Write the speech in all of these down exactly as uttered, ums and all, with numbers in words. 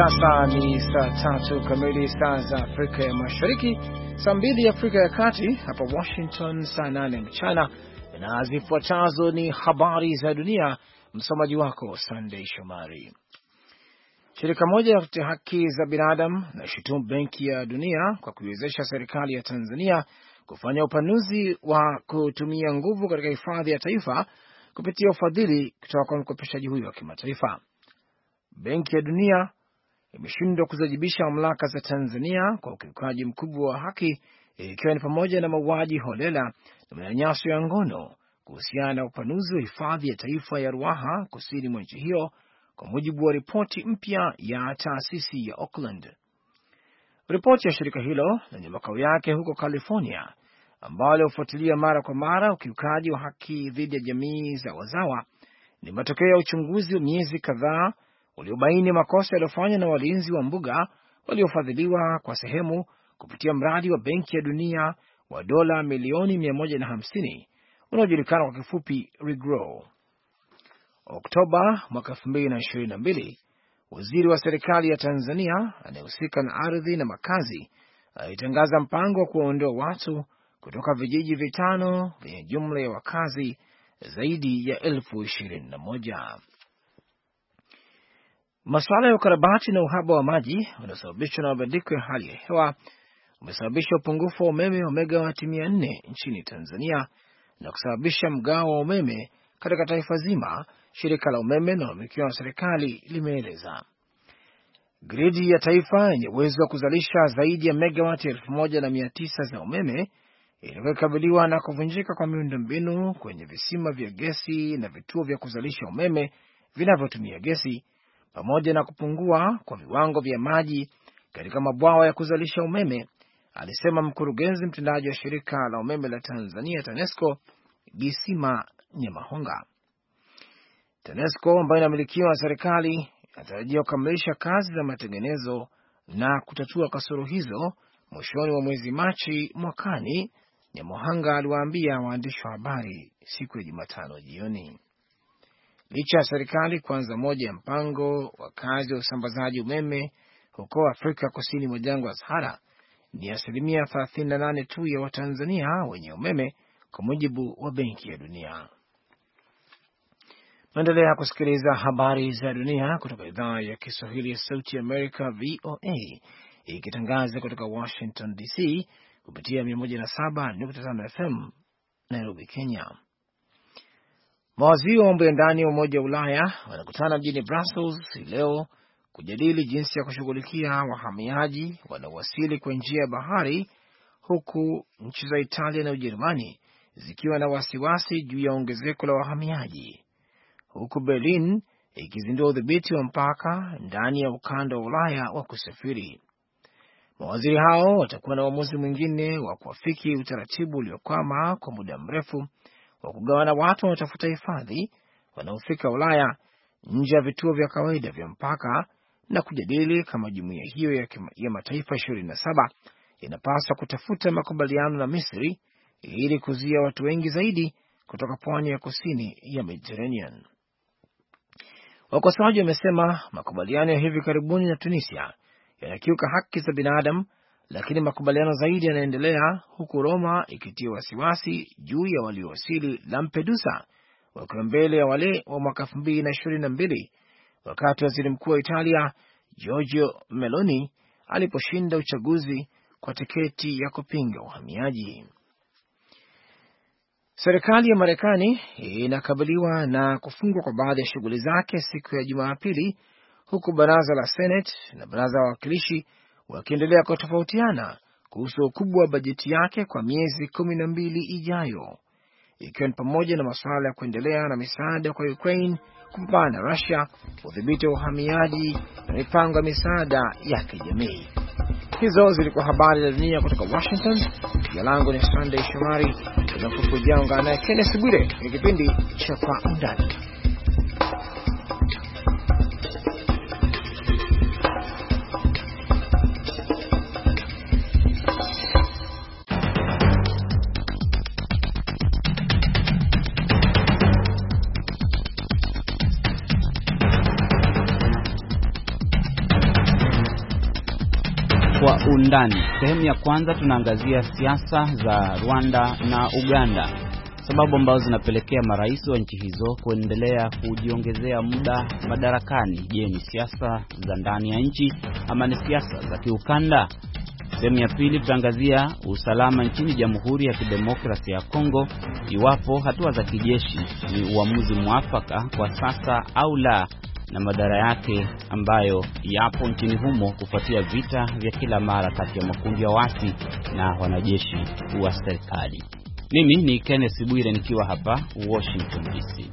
sasa ni saa tatu kamili saa za Afrika ya Mashariki, saa mbili Afrika ya Kati, hapa Washington saa nane mchana, na zifuatazo ni habari za dunia. Msomaji wako Sunday Shomari. Shirika moja la kutetea haki za binadamu na shutumu Benki ya Dunia kwa kuiwezesha serikali ya Tanzania kufanya upanuzi wa kutumia nguvu katika hifadhi ya taifa kupitia ufadhili kutoka kwa mkopeshaji huyo wa kimataifa. Benki ya Dunia imeshindwa kuzajibisha mamlaka za Tanzania kwa ukiukaji mkubwa wa haki, ikiwa ni pamoja na mauaji holela na manyanyaso ya ngono kuhusiana na upanuzi wa hifadhi ya taifa ya Ruaha kusini mwa nchi hiyo, kwa mujibu wa ripoti mpya ya taasisi ya Auckland. Ripoti ya shirika hilo lenye makao yake huko California, ambalo hufuatilia mara kwa mara ukiukaji wa haki dhidi ya jamii za wazawa, ni matokeo ya uchunguzi wa miezi kadhaa uliobaini makosa yaliyofanywa na walinzi wa mbuga waliofadhiliwa kwa sehemu kupitia mradi wa Benki ya Dunia wa dola milioni mia moja na hamsini unaojulikana kwa kifupi ReGrow. Oktoba mwaka elfu mbili na ishirini na mbili, waziri wa serikali ya Tanzania anayehusika na ardhi na makazi alitangaza mpango wa kuwaondoa watu kutoka vijiji vitano vyenye jumla ya wakazi zaidi ya elfu ishirini na moja. Masuala ya ukarabati na uhaba wa maji unaosababishwa na mabadiliko ya hali ya hewa umesababisha upungufu wa umeme wa megawati mia nne nchini Tanzania na kusababisha mgao wa umeme katika taifa zima, shirika la umeme linalomilikiwa na serikali limeeleza. Gridi ya taifa yenye uwezo wa kuzalisha zaidi ya megawati elfu moja na mia tisa za umeme inakabiliwa na kuvunjika kwa miundombinu kwenye visima vya gesi na vituo vya kuzalisha umeme vinavyotumia gesi, pamoja na kupungua kwa viwango vya maji katika mabwawa ya kuzalisha umeme, alisema mkurugenzi mtendaji wa shirika la umeme la Tanzania TANESCO, Gisima Nyamahonga. TANESCO ambayo inamilikiwa na serikali inatarajia kukamilisha kazi za matengenezo na kutatua kasoro hizo mwishoni mwa mwezi Machi mwakani, Nyamahonga aliwaambia waandishi wa habari siku ya Jumatano jioni. Licha ya serikali kuanza moja ya mpango wa kazi wa usambazaji umeme huko Afrika kusini mwa jangwa la Sahara, ni asilimia thelathini na nane tu ya Watanzania wenye umeme, kwa mujibu wa Benki ya Dunia. Maendelea kusikiliza habari za dunia kutoka idhaa ya Kiswahili ya Sauti ya Amerika, V O A, ikitangaza kutoka Washington D C kupitia mia moja na saba nukta tano F M Nairobi, Kenya. Mawaziri wa mambo ya ndani wa Umoja wa Ulaya wanakutana mjini Brussels leo kujadili jinsi ya kushughulikia wahamiaji wanaowasili kwa njia ya bahari, huku nchi za Italia na Ujerumani zikiwa na wasiwasi juu ya ongezeko la wahamiaji, huku Berlin ikizindua udhibiti wa mpaka ndani ya ukanda wa Ulaya wa kusafiri. Mawaziri hao watakuwa na uamuzi mwingine wa kuafiki utaratibu uliokwama kwa muda mrefu wa kugawana watu wanaotafuta hifadhi wanaofika Ulaya nje ya vituo vya kawaida vya mpaka, na kujadili kama jumuiya hiyo ya, ya mataifa ishirini na saba inapaswa kutafuta makubaliano na Misri ili kuzuia watu wengi zaidi kutoka pwani ya kusini ya Mediterranean. Wakosoaji wamesema makubaliano ya hivi karibuni na Tunisia yanakiuka haki za binadamu, lakini makubaliano zaidi yanaendelea, huku Roma ikitia wasiwasi juu ya waliowasili Lampedusa wakiwa mbele ya wale wa mwaka elfu mbili na ishirini na mbili, wakati waziri mkuu wa Italia Giorgio Meloni aliposhinda uchaguzi kwa tiketi ya kupinga uhamiaji. Serikali ya Marekani inakabiliwa na kufungwa kwa baadhi ya shughuli zake siku ya Jumapili, huku baraza la Senate na baraza la wawakilishi wakiendelea kutofautiana kuhusu ukubwa wa bajeti yake kwa miezi kumi na mbili ijayo, ikiwa ni pamoja na masuala ya kuendelea na misaada kwa Ukraine, kupambana na Russia, udhibiti wa uhamiaji na mipango ya misaada ya kijamii. Hizo zilikuwa habari za dunia kutoka Washington. Jina langu ni Sunday Shomari. Tunakuja ungana na Kenneth Bwire kwa kipindi cha Kwa Undani. undani. Sehemu ya kwanza tunaangazia siasa za Rwanda na Uganda, sababu ambazo zinapelekea marais wa nchi hizo kuendelea kujiongezea muda madarakani. Je, ni siasa za ndani ya nchi ama ni siasa za kiukanda? Sehemu ya pili tutaangazia usalama nchini Jamhuri ya Kidemokrasia ya Kongo, iwapo hatua za kijeshi ni uamuzi mwafaka kwa sasa au la, na madhara yake ambayo yapo nchini humo kufuatia vita vya kila mara kati ya makundi ya waasi na wanajeshi wa serikali. Mimi ni Kenneth Bwire nikiwa hapa Washington D C.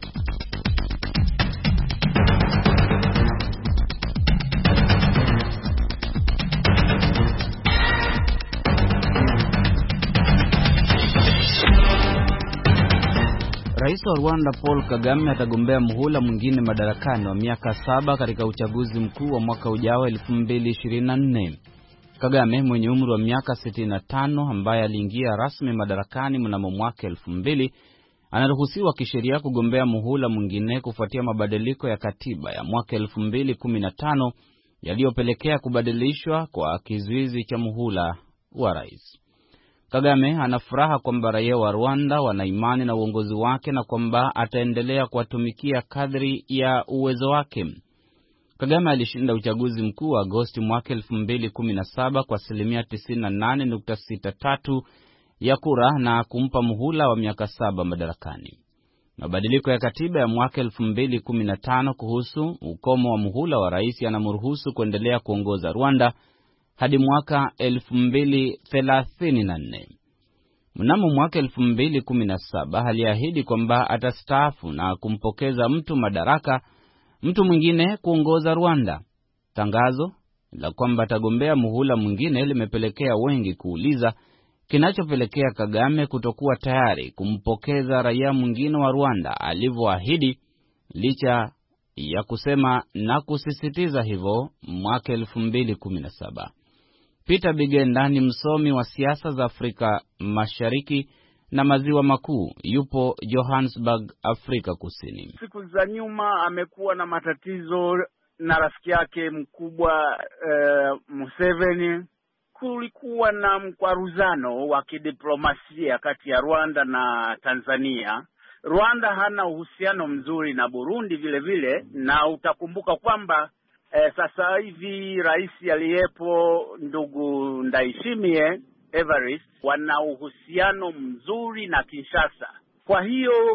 Rais wa Rwanda Paul Kagame atagombea muhula mwingine madarakani wa miaka saba katika uchaguzi mkuu wa mwaka ujao elfu mbili ishirini na nne. Kagame mwenye umri wa miaka sitini na tano, ambaye aliingia rasmi madarakani mnamo mwaka elfu mbili, anaruhusiwa kisheria kugombea muhula mwingine kufuatia mabadiliko ya katiba ya mwaka elfu mbili kumi na tano yaliyopelekea kubadilishwa kwa kizuizi cha muhula wa rais. Kagame anafuraha kwamba raia wa Rwanda wana imani na uongozi wake na kwamba ataendelea kuwatumikia kadri ya uwezo wake. Kagame alishinda uchaguzi mkuu wa Agosti mwaka elfu mbili kumi na saba kwa asilimia tisini na nane nukta sita tatu ya kura na kumpa muhula wa miaka saba madarakani. Mabadiliko ya katiba ya mwaka elfu mbili kumi na tano kuhusu ukomo wa muhula wa rais yanamruhusu kuendelea kuongoza Rwanda hadi mwaka elfu mbili thelathini na nne. Mnamo mwaka elfu mbili kumi na saba aliahidi kwamba atastaafu na kumpokeza mtu madaraka, mtu mwingine kuongoza Rwanda. Tangazo la kwamba atagombea muhula mwingine limepelekea wengi kuuliza kinachopelekea Kagame kutokuwa tayari kumpokeza raia mwingine wa Rwanda alivyoahidi, licha ya kusema na kusisitiza hivyo mwaka elfu mbili kumi na saba. Peter Bigenda ni msomi wa siasa za Afrika Mashariki na Maziwa Makuu, yupo Johannesburg, Afrika Kusini. Siku za nyuma amekuwa na matatizo na rafiki yake mkubwa uh, Museveni. Kulikuwa na mkwaruzano wa kidiplomasia kati ya Rwanda na Tanzania. Rwanda hana uhusiano mzuri na Burundi vile vile, na utakumbuka kwamba eh, sasa hivi rais aliyepo ndugu Ndayishimiye Evariste wana uhusiano mzuri na Kinshasa. Kwa hiyo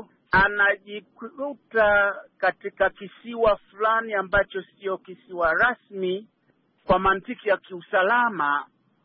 anajikuta katika kisiwa fulani ambacho sio kisiwa rasmi, kwa mantiki ya kiusalama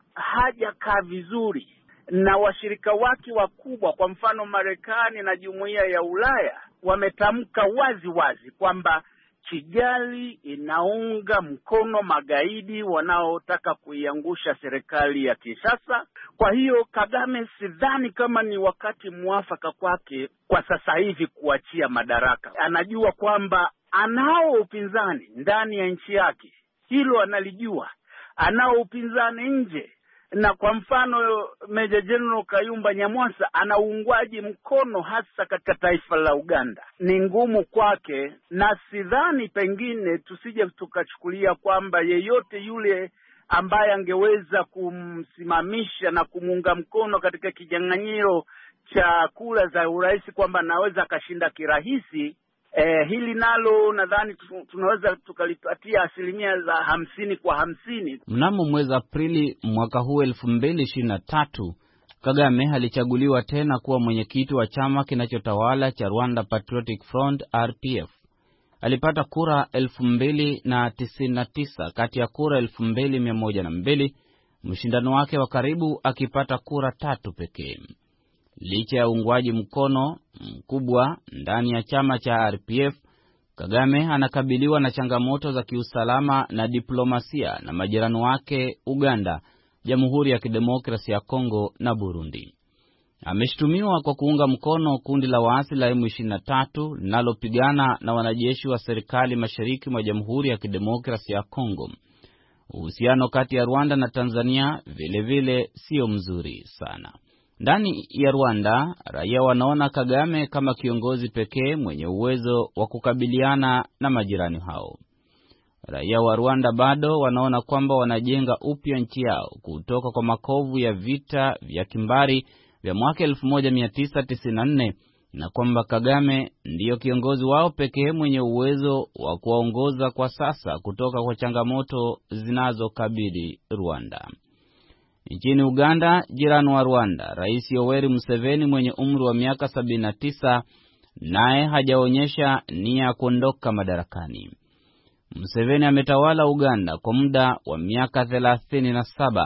hajakaa vizuri na washirika wake wakubwa, kwa mfano Marekani na Jumuiya ya Ulaya, wametamka wazi wazi kwamba Kigali inaunga mkono magaidi wanaotaka kuiangusha serikali ya Kinshasa. Kwa hiyo Kagame sidhani kama ni wakati mwafaka kwake kwa sasa hivi kuachia madaraka. Anajua kwamba anao upinzani ndani ya nchi yake, hilo analijua. Anao upinzani nje, na kwa mfano Meja General Kayumba Nyamwasa ana uungwaji mkono hasa katika taifa la Uganda. Ni ngumu kwake, na sidhani pengine tusije tukachukulia kwamba yeyote yule ambaye angeweza kumsimamisha na kumuunga mkono katika kinyang'anyiro cha kura za urais kwamba anaweza akashinda kirahisi. Eh, hili nalo nadhani tunaweza tukalipatia asilimia za hamsini kwa hamsini. Mnamo mwezi Aprili mwaka huu elfu mbili ishirini na tatu, Kagame alichaguliwa tena kuwa mwenyekiti wa chama kinachotawala cha Rwanda Patriotic Front R P F. Alipata kura elfu mbili na tisini na tisa kati ya kura elfu mbili mia moja na mbili, mshindano wake wa karibu akipata kura tatu pekee. Licha ya uungwaji mkono mkubwa ndani ya chama cha R P F, Kagame anakabiliwa na changamoto za kiusalama na diplomasia na majirani wake Uganda, Jamhuri ya Kidemokrasia ya Kongo na Burundi. Ameshtumiwa kwa kuunga mkono kundi la waasi la M ishirini na tatu linalopigana na wanajeshi wa serikali mashariki mwa Jamhuri ya Kidemokrasia ya Kongo. Uhusiano kati ya Rwanda na Tanzania vile vile sio mzuri sana. Ndani ya Rwanda, raia wanaona Kagame kama kiongozi pekee mwenye uwezo wa kukabiliana na majirani hao. Raia wa Rwanda bado wanaona kwamba wanajenga upya nchi yao kutoka kwa makovu ya vita vya kimbari vya mwaka elfu moja mia tisa tisini na nne na kwamba Kagame ndiyo kiongozi wao pekee mwenye uwezo wa kuwaongoza kwa sasa kutoka kwa changamoto zinazokabili Rwanda. Nchini Uganda, jirani wa Rwanda, Rais Yoweri Museveni mwenye umri wa miaka sabini na tisa naye hajaonyesha nia ya kuondoka madarakani. Museveni ametawala Uganda kwa muda wa miaka thelathini na saba.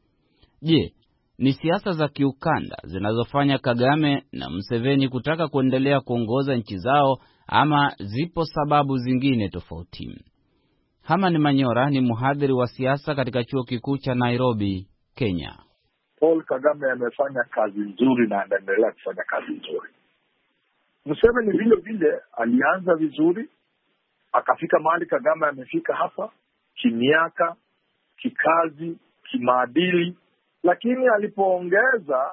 Je, ni siasa za kiukanda zinazofanya Kagame na Museveni kutaka kuendelea kuongoza nchi zao ama zipo sababu zingine tofauti? Hamani Manyora ni mhadhiri wa siasa katika chuo kikuu cha Nairobi, Kenya. Paul Kagame amefanya kazi nzuri na anaendelea kufanya kazi nzuri. Museveni vile vile alianza vizuri, akafika mahali Kagame amefika hapa, kimiaka, kikazi, kimaadili, lakini alipoongeza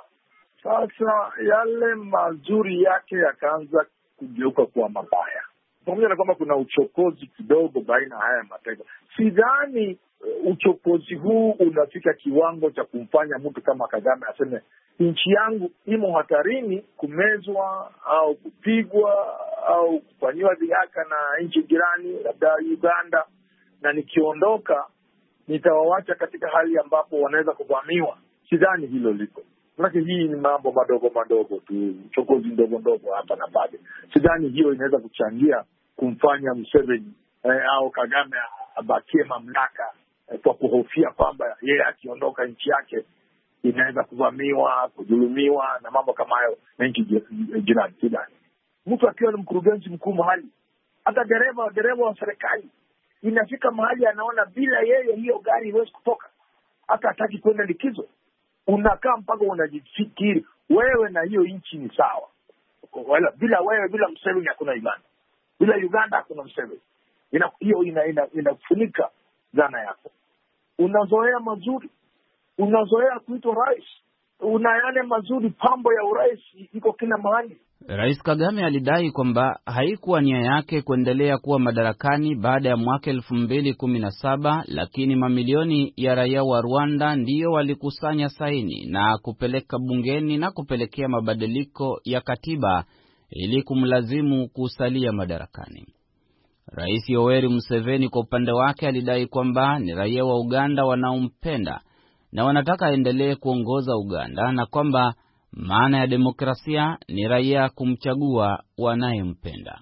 sasa yale mazuri yake yakaanza kugeuka kuwa mabaya. Pamoja na kwamba kuna uchokozi kidogo baina haya mataifa, sidhani uchokozi huu unafika kiwango cha kumfanya mtu kama Kagame aseme nchi yangu imo hatarini kumezwa au kupigwa au kufanyiwa dhihaka na nchi jirani labda Uganda, na nikiondoka nitawawacha katika hali ambapo wanaweza kuvamiwa. Sidhani hilo liko. Maana hii ni mambo madogo madogo tu, uchokozi ndogo ndogo hapa na pale. Sidhani hiyo inaweza kuchangia kumfanya Museveni eh, au Kagame abakie mamlaka eh, kwa kuhofia kwamba yeye akiondoka nchi yake inaweza kuvamiwa, kudhulumiwa na mambo kama hayo na nchi jirani. Sidhani. Mtu akiwa ni mkurugenzi mkuu mahali, hata dereva dereva wa serikali, inafika mahali anaona bila yeye hiyo gari haiwezi kutoka, hata hataki kwenda likizo. Unakaa mpaka unajifikiri wewe na hiyo nchi ni sawa. Wala bila wewe, bila Museveni hakuna Uganda. Bila Uganda hakuna Museveni. Ina hiyo ina inafunika ina dhana yako. Unazoea mazuri. Unazoea kuitwa rais. Una yale mazuri, pambo ya urais iko kila mahali. Rais Kagame alidai kwamba haikuwa nia yake kuendelea kuwa madarakani baada ya mwaka elfu mbili kumi na saba, lakini mamilioni ya raia wa Rwanda ndio walikusanya saini na kupeleka bungeni na kupelekea mabadiliko ya katiba ili kumlazimu kusalia madarakani. Rais Yoweri Museveni kwa upande wake alidai kwamba ni raia wa Uganda wanaompenda na wanataka aendelee kuongoza Uganda, na kwamba maana ya demokrasia ni raia kumchagua wanayempenda.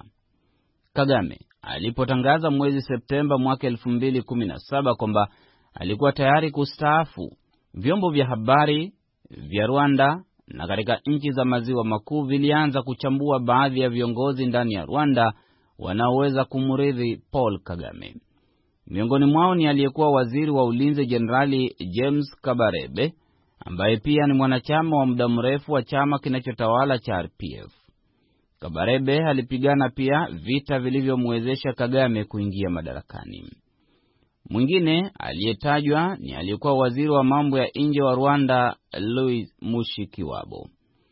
Kagame alipotangaza mwezi Septemba mwaka elfu mbili kumi na saba kwamba alikuwa tayari kustaafu, vyombo vya habari vya Rwanda na katika nchi za maziwa makuu vilianza kuchambua baadhi ya viongozi ndani ya Rwanda wanaoweza kumrithi Paul Kagame. Miongoni mwao ni aliyekuwa waziri wa ulinzi Jenerali James Kabarebe, ambaye pia ni mwanachama wa muda mrefu wa chama kinachotawala cha R P F. Kabarebe alipigana pia vita vilivyomwezesha Kagame kuingia madarakani. Mwingine aliyetajwa ni aliyekuwa waziri wa mambo ya nje wa Rwanda Louis Mushikiwabo.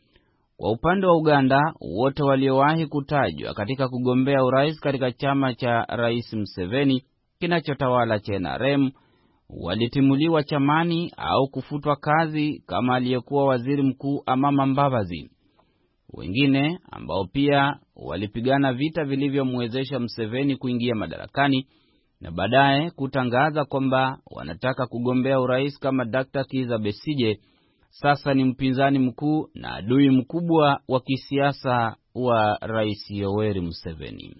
Kwa upande wa Uganda, wote waliowahi kutajwa katika kugombea urais katika chama cha Rais Museveni kinachotawala cha N R M walitimuliwa chamani au kufutwa kazi, kama aliyekuwa waziri mkuu Amama Mbabazi. Wengine ambao pia walipigana vita vilivyomwezesha Museveni kuingia madarakani na baadaye kutangaza kwamba wanataka kugombea urais kama Daktari Kizza Besigye, sasa ni mpinzani mkuu na adui mkubwa wa kisiasa wa Rais Yoweri Museveni.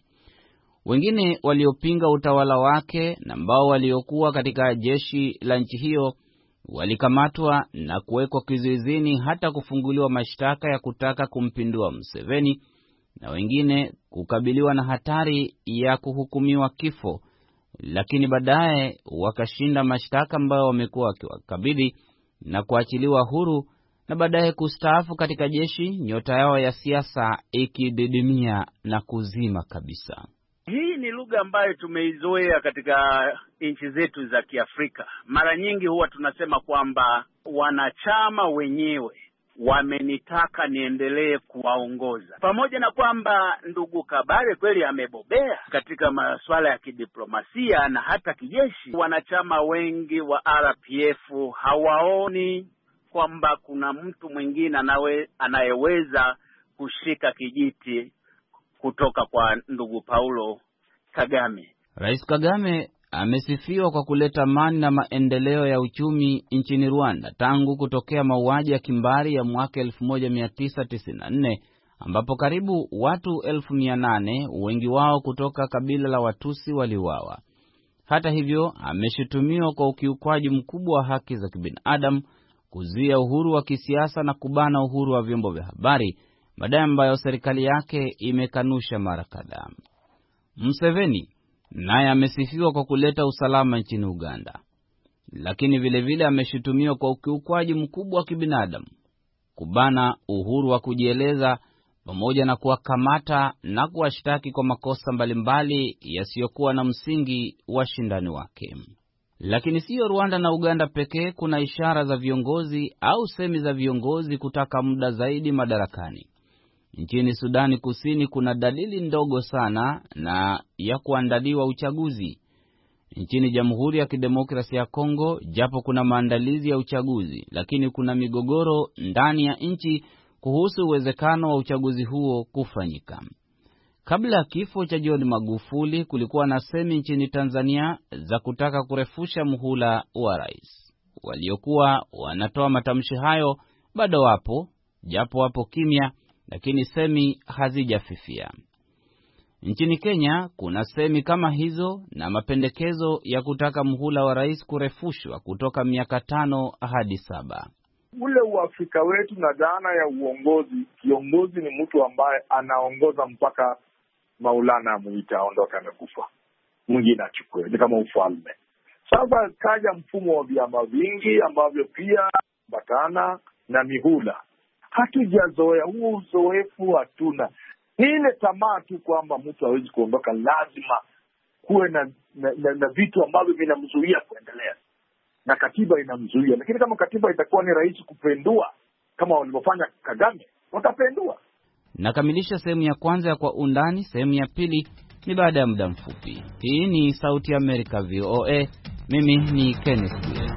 Wengine waliopinga utawala wake na ambao waliokuwa katika jeshi la nchi hiyo walikamatwa na kuwekwa kizuizini, hata kufunguliwa mashtaka ya kutaka kumpindua Museveni, na wengine kukabiliwa na hatari ya kuhukumiwa kifo, lakini baadaye wakashinda mashtaka ambayo wamekuwa wakiwakabili na kuachiliwa huru, na baadaye kustaafu katika jeshi, nyota yao ya siasa ikididimia na kuzima kabisa. Hii ni lugha ambayo tumeizoea katika nchi zetu za Kiafrika. Mara nyingi huwa tunasema kwamba wanachama wenyewe wamenitaka niendelee kuwaongoza. Pamoja na kwamba ndugu Kabare kweli amebobea katika masuala ya kidiplomasia na hata kijeshi, wanachama wengi wa R P F hawaoni kwamba kuna mtu mwingine anawe, anayeweza kushika kijiti kutoka kwa ndugu Paulo Kagame. Rais Kagame amesifiwa kwa kuleta amani na maendeleo ya uchumi nchini Rwanda tangu kutokea mauaji ya kimbari ya mwaka elfu moja mia tisa tisini na nne ambapo karibu watu elfu mia nane, wengi wao kutoka kabila la Watusi, waliuawa. Hata hivyo, ameshutumiwa kwa ukiukwaji mkubwa wa haki za kibinadamu, kuzuia uhuru wa kisiasa na kubana uhuru wa vyombo vya habari, madai ambayo serikali yake imekanusha mara kadhaa. Museveni naye amesifiwa kwa kuleta usalama nchini Uganda, lakini vile vile ameshutumiwa kwa ukiukwaji mkubwa wa kibinadamu, kubana uhuru wa kujieleza, pamoja na kuwakamata na kuwashtaki kwa makosa mbalimbali yasiyokuwa na msingi washindani wake. Lakini siyo Rwanda na Uganda pekee kuna ishara za viongozi au semi za viongozi kutaka muda zaidi madarakani. Nchini Sudani Kusini kuna dalili ndogo sana na ya kuandaliwa uchaguzi. Nchini Jamhuri ya Kidemokrasia ya Kongo, japo kuna maandalizi ya uchaguzi, lakini kuna migogoro ndani ya nchi kuhusu uwezekano wa uchaguzi huo kufanyika. Kabla ya kifo cha John Magufuli, kulikuwa na semi nchini Tanzania za kutaka kurefusha muhula wa rais. Waliokuwa wanatoa matamshi hayo bado wapo, japo wapo kimya, lakini semi hazijafifia. Nchini Kenya kuna semi kama hizo na mapendekezo ya kutaka muhula wa rais kurefushwa kutoka miaka tano hadi saba. Ule uafrika wetu na dhana ya uongozi, kiongozi ni mtu ambaye anaongoza mpaka Maulana amuita aondoka amekufa, mwingine achukue, ni kama ufalme. Sasa kaja mfumo wa vyama vingi ambavyo pia batana na mihula. Hatujazoea huo uzoefu, hatuna. Ni ile tamaa tu kwamba mtu hawezi kuondoka, lazima kuwe na, na, na, na vitu ambavyo vinamzuia kuendelea. Na katiba inamzuia. Lakini kama katiba itakuwa ni rahisi kupendua kama walivyofanya Kagame, watapendua. Nakamilisha sehemu ya kwanza ya Kwa Undani. Sehemu ya pili ni baada ya muda mfupi. Hii ni Sauti ya Amerika V O A. Mimi ni Kenneth Bwire.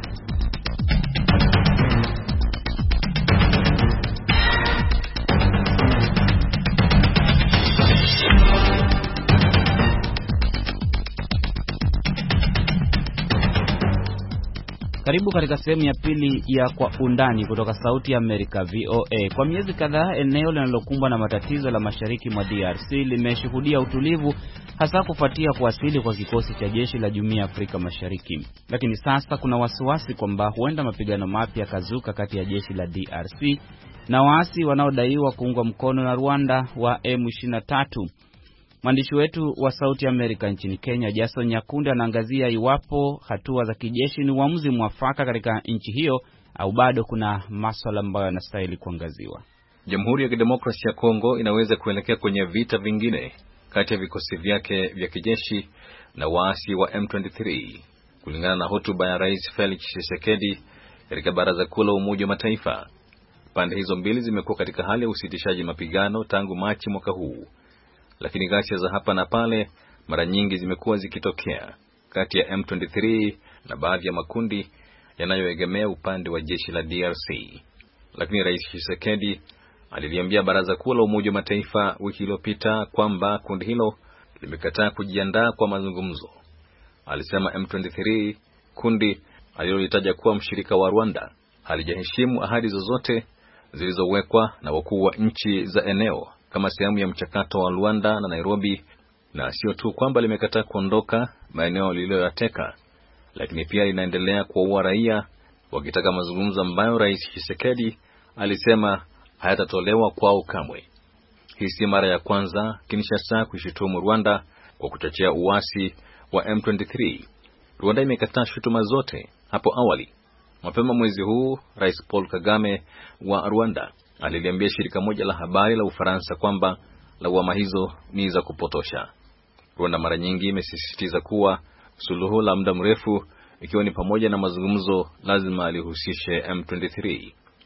Karibu katika sehemu ya pili ya Kwa Undani kutoka Sauti ya Amerika V O A. Kwa miezi kadhaa, eneo linalokumbwa na matatizo la mashariki mwa D R C limeshuhudia utulivu, hasa kufuatia kuwasili kwa kikosi cha jeshi la Jumuiya ya Afrika Mashariki. Lakini sasa kuna wasiwasi kwamba huenda mapigano mapya kazuka kati ya jeshi la D R C na waasi wanaodaiwa kuungwa mkono na Rwanda wa M ishirini na tatu. Mwandishi wetu wa Sauti Amerika nchini Kenya, Jason Nyakundi, anaangazia iwapo hatua za kijeshi ni uamuzi mwafaka katika nchi hiyo au bado kuna masuala ambayo yanastahili kuangaziwa. Jamhuri ya Kidemokrasia ya Kongo inaweza kuelekea kwenye vita vingine kati ya vikosi vyake vya kijeshi na waasi wa M ishirini na tatu, kulingana na hotuba ya Rais Felix Tshisekedi katika Baraza Kuu la Umoja wa Mataifa. Pande hizo mbili zimekuwa katika hali ya usitishaji mapigano tangu Machi mwaka huu. Lakini ghasia za hapa na pale mara nyingi zimekuwa zikitokea kati ya M ishirini na tatu na baadhi ya makundi yanayoegemea upande wa jeshi la D R C. Lakini Rais Tshisekedi aliliambia Baraza Kuu la Umoja wa Mataifa wiki iliyopita kwamba kundi hilo limekataa kujiandaa kwa mazungumzo. Alisema M ishirini na tatu, kundi alilolitaja kuwa mshirika wa Rwanda, halijaheshimu ahadi zozote zilizowekwa na wakuu wa nchi za eneo kama sehemu ya mchakato wa Rwanda na Nairobi, na sio tu kwamba limekataa kuondoka maeneo lililoyateka, lakini pia linaendelea kuwaua raia, wakitaka mazungumzo ambayo Rais Tshisekedi alisema hayatatolewa kwao kamwe. Hii si mara ya kwanza Kinshasa kuishutumu Rwanda kwa kuchochea uasi wa M ishirini na tatu. Rwanda imekataa shutuma zote hapo awali. Mapema mwezi huu, Rais Paul Kagame wa Rwanda aliliambia shirika moja la habari la Ufaransa kwamba lawama hizo ni za kupotosha. Rwanda mara nyingi imesisitiza kuwa suluhu la muda mrefu, ikiwa ni pamoja na mazungumzo, lazima alihusishe M ishirini na tatu.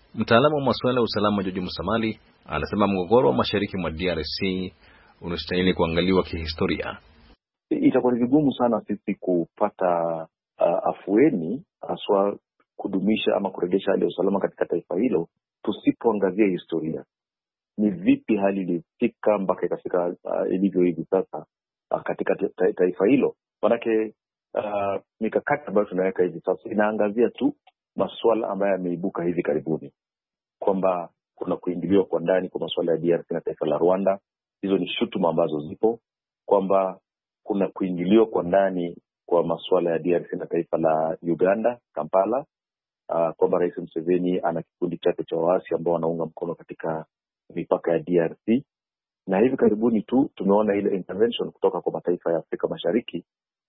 Mtaalamu wa masuala ya usalama George Musamali anasema mgogoro wa mashariki mwa D R C unastahili kuangaliwa kihistoria. Itakuwa ni vigumu sana sisi kupata uh, afueni haswa kudumisha ama kurejesha hali ya usalama katika taifa hilo tusipoangazia historia. Ni vipi hali ilifika mpaka ikafika uh, ilivyo hivi sasa uh, katika ta- taifa hilo. Manake uh, mikakati ambayo tunaweka hivi sasa inaangazia tu masuala ambayo yameibuka hivi karibuni, kwamba kuna kuingiliwa kwa ndani kwa masuala ya D R C na taifa la Rwanda. Hizo ni shutuma ambazo zipo, kwamba kuna kuingiliwa kwa ndani kwa masuala ya D R C na taifa la Uganda, Kampala, uh, kwamba Rais Museveni ana kikundi chake cha waasi ambao wanaunga mkono katika mipaka ya D R C. Na hivi karibuni tu tumeona ile intervention kutoka kwa mataifa ya Afrika Mashariki,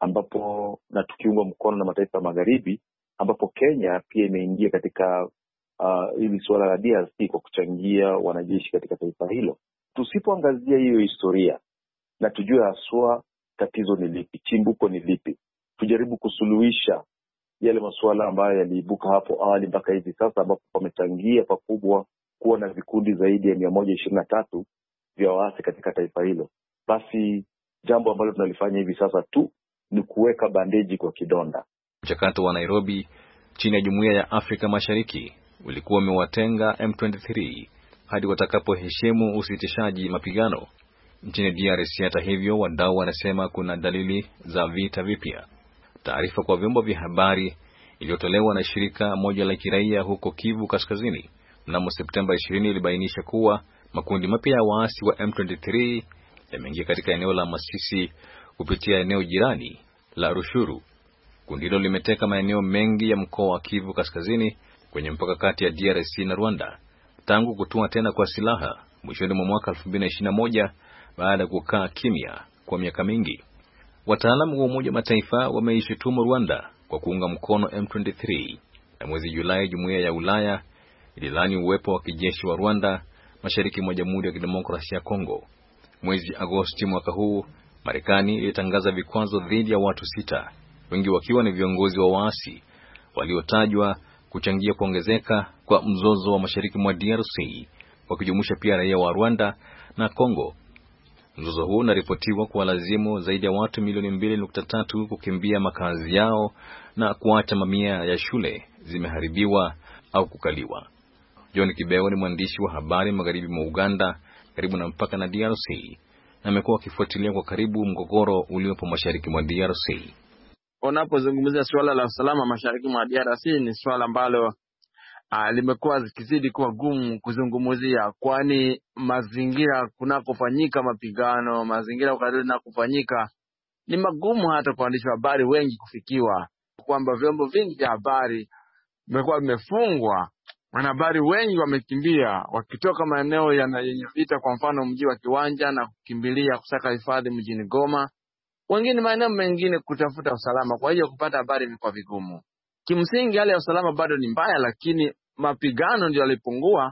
ambapo na tukiungwa mkono na mataifa magharibi, ambapo Kenya pia imeingia katika uh, hili suala la D R C kwa kuchangia wanajeshi katika taifa hilo. Tusipoangazia hiyo historia na tujue haswa tatizo ni lipi, chimbuko ni lipi, tujaribu kusuluhisha yale masuala ambayo yaliibuka hapo awali mpaka hivi sasa, ambapo pamechangia pakubwa kuwa na vikundi zaidi ya mia moja ishirini na tatu vya waasi katika taifa hilo, basi jambo ambalo tunalifanya hivi sasa tu ni kuweka bandeji kwa kidonda. Mchakato wa Nairobi chini ya Jumuiya ya Afrika Mashariki ulikuwa umewatenga M ishirini na tatu hadi watakapoheshimu usitishaji mapigano nchini D R C. Hata hivyo, wadau wanasema kuna dalili za vita vipya. Taarifa kwa vyombo vya habari iliyotolewa na shirika moja la kiraia huko Kivu Kaskazini mnamo Septemba ishirini ilibainisha kuwa makundi mapya ya waasi wa M ishirini na tatu yameingia katika eneo la Masisi kupitia eneo jirani la Rushuru. Kundi hilo limeteka maeneo mengi ya mkoa wa Kivu Kaskazini kwenye mpaka kati ya D R C na Rwanda tangu kutua tena kwa silaha mwishoni mwa mwaka elfu mbili na ishirini na moja baada ya kukaa kimya kwa miaka mingi. Wataalamu wa Umoja Mataifa wameishutumu Rwanda kwa kuunga mkono M ishirini na tatu. Na mwezi Julai Jumuiya ya Ulaya ililani uwepo wa kijeshi wa Rwanda mashariki mwa Jamhuri ya Kidemokrasia ya Kongo. Mwezi Agosti mwaka huu Marekani ilitangaza vikwazo dhidi ya watu sita, wengi wakiwa ni viongozi wa waasi waliotajwa kuchangia kuongezeka kwa mzozo wa mashariki mwa D R C, wakijumuisha pia raia wa Rwanda na Kongo. Mzozo huu unaripotiwa kuwalazimu zaidi ya watu milioni mbili nukta tatu kukimbia makazi yao na kuacha mamia ya shule zimeharibiwa au kukaliwa. John Kibeo ni mwandishi wa habari magharibi mwa Uganda karibu na mpaka na D R C, na amekuwa akifuatilia kwa karibu mgogoro uliopo mashariki mwa D R C. Unapozungumzia swala la usalama mashariki mwa D R C ni swala ambalo uh, limekuwa zikizidi kuwa gumu kuzungumzia, kwani mazingira kunakofanyika mapigano, mazingira ukadiri na kufanyika ni magumu hata kwa waandishi wa habari wengi kufikiwa, kwamba vyombo vingi vya habari vimekuwa vimefungwa. Wanahabari wengi wamekimbia wakitoka maeneo yenye vita, kwa mfano mji wa Kiwanja, na kukimbilia kusaka hifadhi mjini Goma, wengine maeneo mengine kutafuta usalama. Kwa hiyo kupata habari imekuwa vigumu. Kimsingi hali ya usalama bado ni mbaya, lakini mapigano ndio yalipungua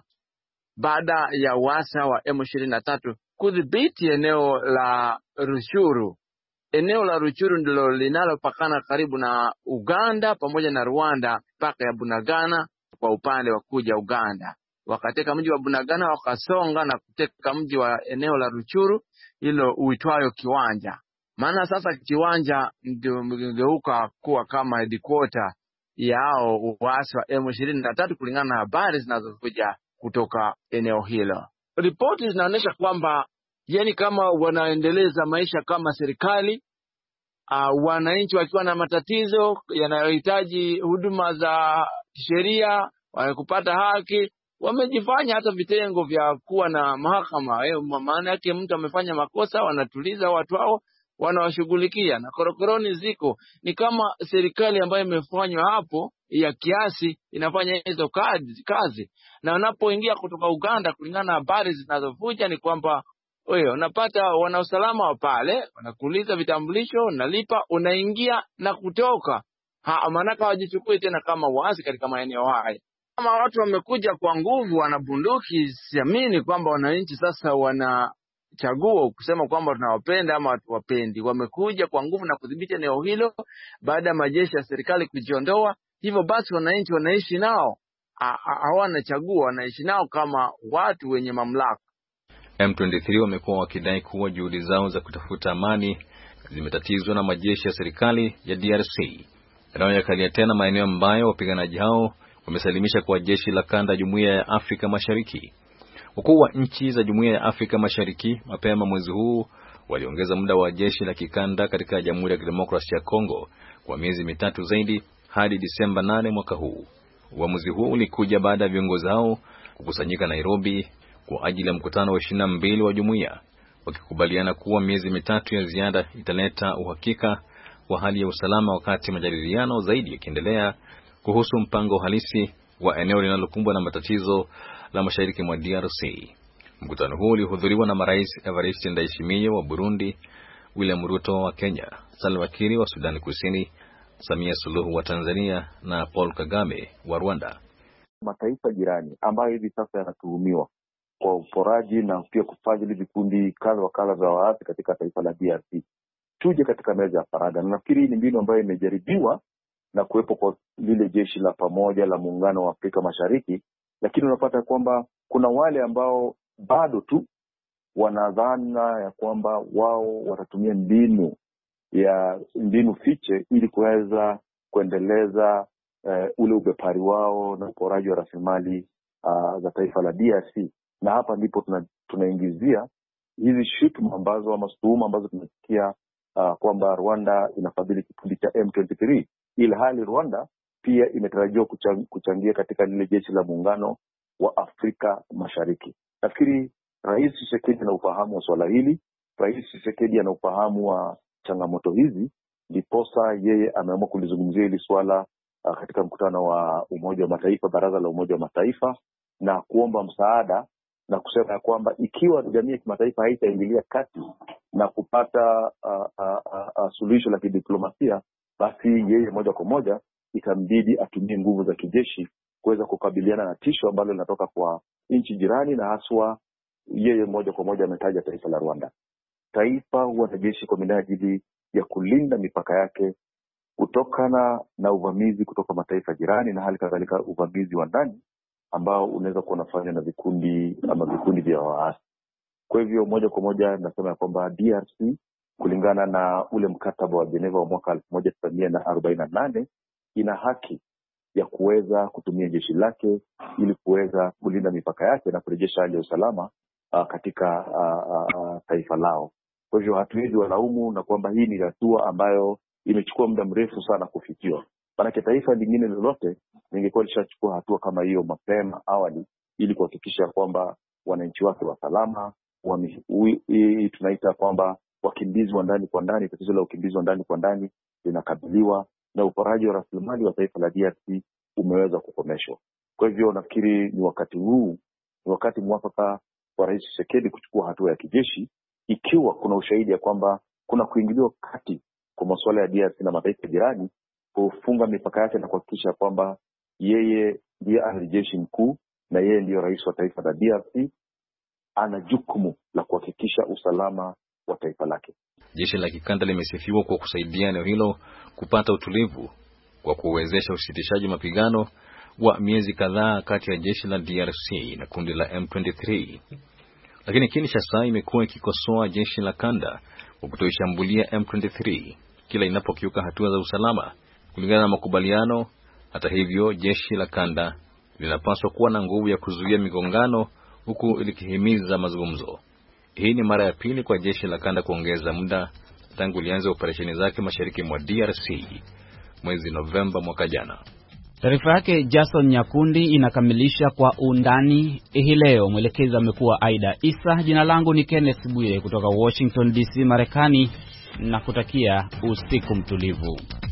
baada ya wasa wa M ishirini na tatu kudhibiti eneo la Rushuru. Eneo la Rushuru ndilo linalopakana karibu na Uganda pamoja na Rwanda, mpaka ya Bunagana kwa upande wa kuja Uganda. Wakateka mji wa Bunagana, wakasonga na kuteka mji wa eneo la Ruchuru hilo uitwayo Kiwanja. Maana sasa Kiwanja ndio mgeuka kuwa kama headquarter yao uasi wa M ishirini na tatu kulingana na habari zinazokuja kutoka eneo hilo. Ripoti zinaonyesha kwamba yani kama wanaendeleza maisha kama serikali, uh, wananchi wakiwa na matatizo yanayohitaji huduma za sheria, kupata haki, wamejifanya hata vitengo vya kuwa na mahakama. Eh, maana yake mtu amefanya makosa, wanatuliza watu hao, wanawashughulikia, na korokoroni ziko. Ni kama serikali ambayo imefanywa hapo ya kiasi inafanya hizo kazi, kazi. Na wanapoingia kutoka Uganda, kulingana na habari zinazovuja ni kwamba wewe unapata wana usalama wa pale, wanakuuliza vitambulisho, unalipa, unaingia na kutoka. Ha, maana hawajichukui tena kama waasi katika maeneo haya. Kama watu wamekuja kwa nguvu, wana bunduki, siamini kwamba wananchi sasa wanachagua kusema kwamba tunawapenda ama hatuwapendi. Wamekuja kwa nguvu na kudhibiti eneo hilo baada ya majeshi ya serikali kujiondoa. Hivyo basi wananchi wanaishi nao. hawana chaguo, wanaishi nao kama watu wenye mamlaka. M ishirini na tatu wamekuwa wakidai kuwa juhudi zao za kutafuta amani zimetatizwa na majeshi ya serikali ya D R C yanayoyakalia tena maeneo ambayo wapiganaji hao wamesalimisha kwa jeshi la kanda Jumuiya ya Afrika Mashariki. Wakuu wa nchi za Jumuiya ya Afrika Mashariki mapema mwezi huu waliongeza muda wa jeshi la kikanda katika Jamhuri ya Kidemokrasia ya Kongo kwa miezi mitatu zaidi hadi Disemba nane mwaka huu. Uamuzi huu ulikuja baada ya viongozi hao kukusanyika Nairobi kwa ajili ya mkutano wa ishirini na mbili wa jumuiya, wakikubaliana kuwa miezi mitatu ya ziada italeta uhakika wa hali ya usalama, wakati majadiliano zaidi yakiendelea kuhusu mpango halisi wa eneo linalokumbwa na matatizo la mashariki mwa D R C. Mkutano huu ulihudhuriwa na marais Evariste Ndayishimiye wa Burundi, William Ruto wa Kenya, Salva Kiir wa Sudan Kusini, Samia Suluhu wa Tanzania na Paul Kagame wa Rwanda. Mataifa jirani ambayo hivi sasa yanatuhumiwa kwa uporaji na pia kufadhili vikundi kadha wa kadha vya waasi katika taifa la D R C, tuje katika meza ya faragha. Na nafikiri hii ni mbinu ambayo imejaribiwa na kuwepo kwa lile jeshi la pamoja la Muungano wa Afrika Mashariki, lakini unapata kwamba kuna wale ambao bado tu wanadhana ya kwamba wao watatumia mbinu ya mbinu fiche ili kuweza kuendeleza uh, ule ubepari wao na uporaji wa rasilimali uh, za taifa la D R C. Na hapa ndipo tuna, tunaingizia hizi shutuma ambazo ama tuhuma ambazo tunasikia uh, kwamba Rwanda inafadhili kikundi cha M ishirini na tatu, ila hali Rwanda pia imetarajiwa kuchang, kuchangia katika lile jeshi la Muungano wa Afrika Mashariki. Nafikiri Rais Tshisekedi ana ufahamu wa swala hili. Rais Tshisekedi ana ufahamu wa changamoto hizi, ndiposa yeye ameamua kulizungumzia hili swala uh, katika mkutano wa Umoja wa Mataifa, Baraza la Umoja wa Mataifa, na kuomba msaada na kusema ya kwamba ikiwa jamii ya kimataifa haitaingilia kati na kupata uh, uh, uh, uh, suluhisho la kidiplomasia, basi yeye moja kwa moja itambidi atumie nguvu za kijeshi kuweza kukabiliana na tisho ambalo linatoka kwa nchi jirani, na haswa yeye moja kwa moja ametaja taifa la Rwanda. Taifa huwa na jeshi kwa minajili ya kulinda mipaka yake kutokana na uvamizi kutoka mataifa jirani, na hali kadhalika uvamizi wa ndani ambao unaweza kuwa unafanywa na vikundi ama vikundi vya waasi. Kwa hivyo moja kwa moja nasema ya kwamba D R C kulingana na ule mkataba wa Geneva wa mwaka elfu moja tisa mia arobaini na nane ina haki ya kuweza kutumia jeshi lake ili kuweza kulinda mipaka yake na kurejesha hali ya usalama uh, katika uh, uh, taifa lao. Kwa hivyo hatuwezi walaumu na kwamba hii ni hatua ambayo imechukua muda mrefu sana kufikiwa. Maanake taifa lingine lolote lingekuwa lishachukua hatua kama hiyo mapema awali ili kuhakikisha kwamba wananchi wake wa salama. Hii tunaita kwamba wakimbizi wa ndani kwa ndani, tatizo la ukimbizi wa ndani kwa ndani linakabiliwa, na uporaji wa rasilimali wa taifa la D R C umeweza kukomeshwa. Kwa hivyo nafikiri ni wakati huu, ni wakati mwafaka wa Rais Tshisekedi kuchukua hatua ya kijeshi ikiwa kuna ushahidi ya kwamba kuna kuingiliwa kati kwa masuala ya D R C na mataifa jirani, kufunga mipaka yake na kuhakikisha kwamba yeye ndiye amiri jeshi mkuu na yeye ndiyo rais wa taifa la D R C, ana jukumu la kuhakikisha usalama wa taifa lake. Jeshi la kikanda limesifiwa kwa kusaidia eneo hilo kupata utulivu kwa kuwezesha usitishaji mapigano wa miezi kadhaa kati ya jeshi la D R C na kundi la M ishirini na tatu. Lakini Kinshasa imekuwa ikikosoa jeshi la kanda kwa kutoishambulia M ishirini na tatu kila inapokiuka hatua za usalama kulingana na makubaliano. Hata hivyo, jeshi la kanda linapaswa kuwa na nguvu ya kuzuia migongano huku likihimiza mazungumzo. Hii ni mara ya pili kwa jeshi la kanda kuongeza muda tangu lianze operesheni zake mashariki mwa D R C mwezi Novemba mwaka jana. Taarifa yake Jason Nyakundi inakamilisha kwa undani hii leo. Mwelekezi amekuwa Aida Isa. Jina langu ni Kenneth Bwire kutoka Washington D C Marekani, na kutakia usiku mtulivu.